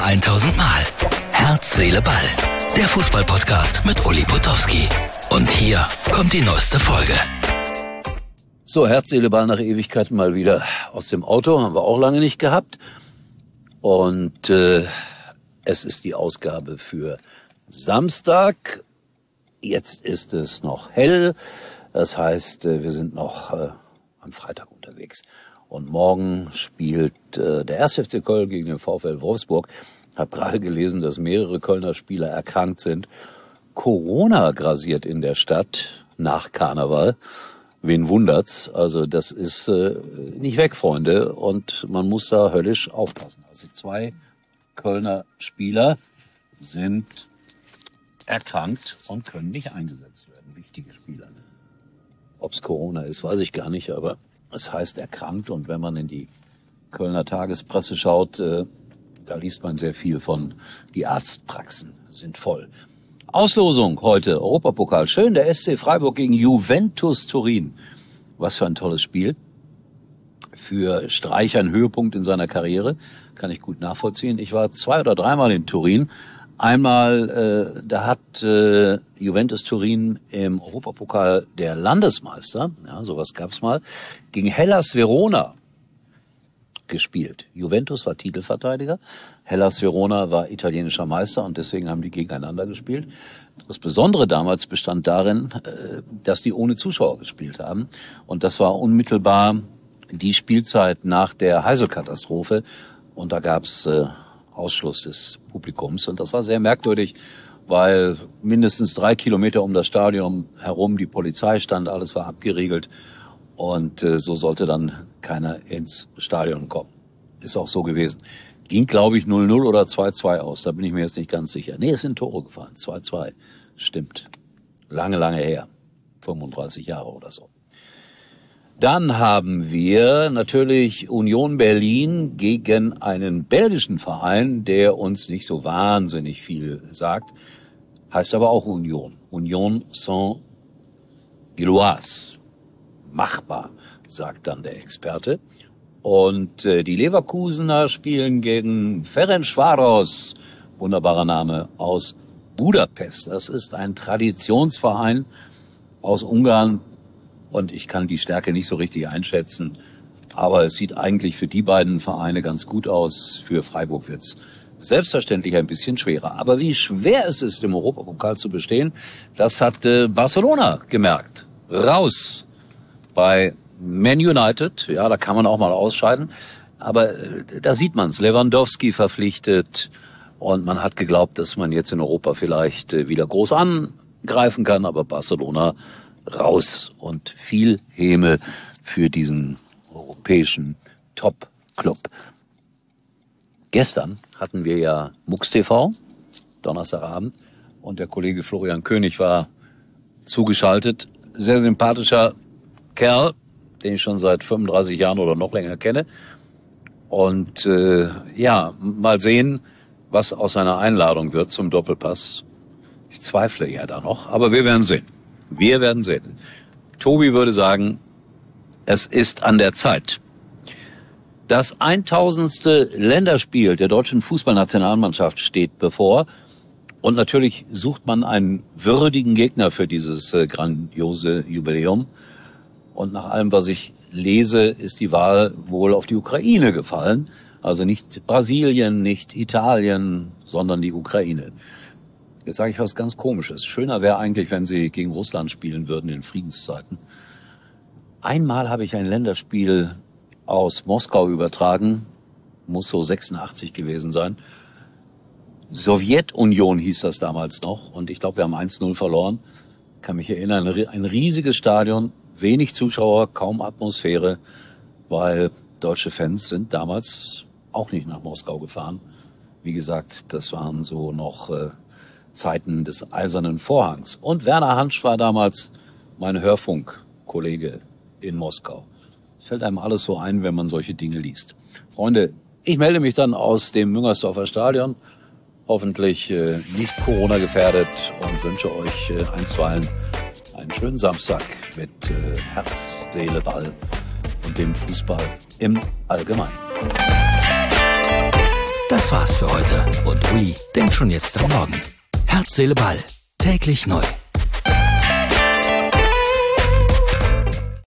1000 Mal. Herz, Seele, Ball. Der Fußball-Podcast mit Uli Potowski. Und hier kommt die neueste Folge. So, Herz, Seele, Ball nach Ewigkeiten mal wieder aus dem Auto. Haben wir auch lange nicht gehabt. Und es ist die Ausgabe für Samstag. Jetzt ist es noch hell. Das heißt, wir sind noch am Freitag unterwegs. Und morgen spielt der 1. FC Köln gegen den VfL Wolfsburg. Ich habe gerade gelesen, dass mehrere Kölner Spieler erkrankt sind. Corona grassiert in der Stadt nach Karneval. Wen wundert's? Also das ist nicht weg, Freunde. Und man muss da höllisch aufpassen. Also 2 Kölner Spieler sind erkrankt und können nicht eingesetzt werden. Wichtige Spieler. Ob's Corona ist, weiß ich gar nicht, aber es heißt erkrankt. Und wenn man in die Kölner Tagespresse schaut, da liest man sehr viel von, die Arztpraxen sind voll. Auslosung heute, Europapokal. Schön, der SC Freiburg gegen Juventus Turin. Was für ein tolles Spiel. Für Streich ein Höhepunkt in seiner Karriere. Kann ich gut nachvollziehen. Ich war 2 oder 3 Mal in Turin. Einmal, da hat Juventus Turin im Europapokal der Landesmeister, ja, sowas gab's mal, gegen Hellas Verona gespielt. Juventus war Titelverteidiger, Hellas Verona war italienischer Meister und deswegen haben die gegeneinander gespielt. Das Besondere damals bestand darin, dass die ohne Zuschauer gespielt haben und das war unmittelbar die Spielzeit nach der Heysel-Katastrophe und da gab's Ausschluss des Publikums. Und das war sehr merkwürdig, weil mindestens 3 Kilometer um das Stadion herum die Polizei stand, alles war abgeriegelt und so sollte dann keiner ins Stadion kommen. Ist auch so gewesen. Ging, glaube ich, 0-0 oder 2-2 aus, da bin ich mir jetzt nicht ganz sicher. Nee, es sind Tore gefallen, 2-2. Stimmt. Lange, lange her. 35 Jahre oder so. Dann haben wir natürlich Union Berlin gegen einen belgischen Verein, der uns nicht so wahnsinnig viel sagt, heißt aber auch Union. Union Saint-Gilloise. Machbar, sagt dann der Experte. Und die Leverkusener spielen gegen Ferencváros, wunderbarer Name, aus Budapest. Das ist ein Traditionsverein aus Ungarn. Und ich kann die Stärke nicht so richtig einschätzen. Aber es sieht eigentlich für die beiden Vereine ganz gut aus. Für Freiburg wird's selbstverständlich ein bisschen schwerer. Aber wie schwer es ist, im Europapokal zu bestehen, das hat Barcelona gemerkt. Raus bei Man United. Ja, da kann man auch mal ausscheiden. Aber da sieht man's. Lewandowski verpflichtet. Und man hat geglaubt, dass man jetzt in Europa vielleicht wieder groß angreifen kann. Aber Barcelona raus und viel Häme für diesen europäischen Top-Club. Gestern hatten wir ja MUX TV, Donnerstagabend, und der Kollege Florian König war zugeschaltet. Sehr sympathischer Kerl, den ich schon seit 35 Jahren oder noch länger kenne. Und ja, mal sehen, was aus seiner Einladung wird zum Doppelpass. Ich zweifle ja da noch, aber wir werden sehen. Wir werden sehen. Tobi würde sagen, es ist an der Zeit. Das 1000. Länderspiel der deutschen Fußballnationalmannschaft steht bevor. Und natürlich sucht man einen würdigen Gegner für dieses grandiose Jubiläum. Und nach allem, was ich lese, ist die Wahl wohl auf die Ukraine gefallen. Also nicht Brasilien, nicht Italien, sondern die Ukraine. Jetzt sage ich was ganz Komisches. Schöner wäre eigentlich, wenn sie gegen Russland spielen würden in Friedenszeiten. Einmal habe ich ein Länderspiel aus Moskau übertragen. Muss so 86 gewesen sein. Sowjetunion hieß das damals noch. Und ich glaube, wir haben 1-0 verloren. Kann mich erinnern, ein riesiges Stadion, wenig Zuschauer, kaum Atmosphäre, weil deutsche Fans sind damals auch nicht nach Moskau gefahren. Wie gesagt, das waren so noch Zeiten des Eisernen Vorhangs. Und Werner Hansch war damals mein Hörfunkkollege in Moskau. Fällt einem alles so ein, wenn man solche Dinge liest. Freunde, ich melde mich dann aus dem Müngersdorfer Stadion, hoffentlich nicht Corona gefährdet, und wünsche euch einstweilen einen schönen Samstag mit Herz, Seele, Ball und dem Fußball im Allgemeinen. Das war's für heute und Uli denkt schon jetzt am Morgen. Herz, Seele, Ball. Täglich neu.